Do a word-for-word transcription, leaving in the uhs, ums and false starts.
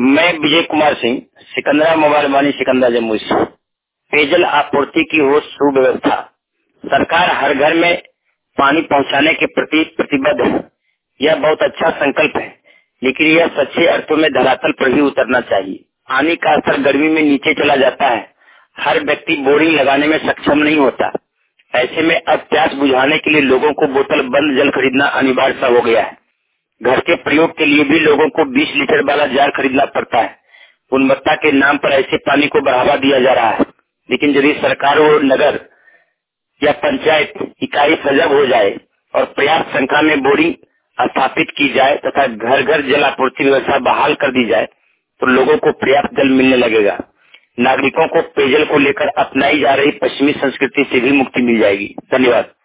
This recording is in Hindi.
मैं विजय कुमार सिंह, सिकंदरा मोबाइल वाणी, सिकंदरा जम्मू से। पेयजल आपूर्ति की हो सुव्यवस्था। सरकार हर घर में पानी पहुंचाने के प्रति प्रतिबद्ध है। यह बहुत अच्छा संकल्प है, लेकिन यह सच्चे अर्थों में धरातल पर ही उतरना चाहिए। पानी का स्तर गर्मी में नीचे चला जाता है। हर व्यक्ति बोरिंग लगाने में सक्षम नहीं होता। ऐसे में अब प्यास बुझाने के लिए लोगों को बोतल बंद जल खरीदना अनिवार्य सा हो गया है। घर के प्रयोग के लिए भी लोगों को बीस लीटर वाला जार खरीदना पड़ता है। गुणवत्ता के नाम पर ऐसे पानी को बढ़ावा दिया जा रहा है, लेकिन यदि सरकार और नगर या पंचायत इकाई सजग हो जाए और पर्याप्त संख्या में बोरिंग स्थापित की जाए तथा घर घर जल आपूर्ति व्यवस्था बहाल कर दी जाए तो लोगों को पर्याप्त जल मिलने लगेगा। नागरिकों को पेयजल को लेकर अपनाई जा रही पश्चिमी संस्कृति से भी मुक्ति मिल जाएगी। धन्यवाद।